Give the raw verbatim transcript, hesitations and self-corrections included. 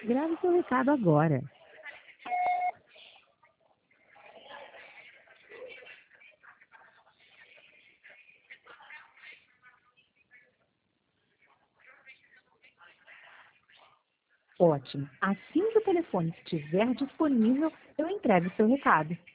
Grave seu recado agora. Ótimo. Assim que o telefone estiver disponível, eu entrego seu recado.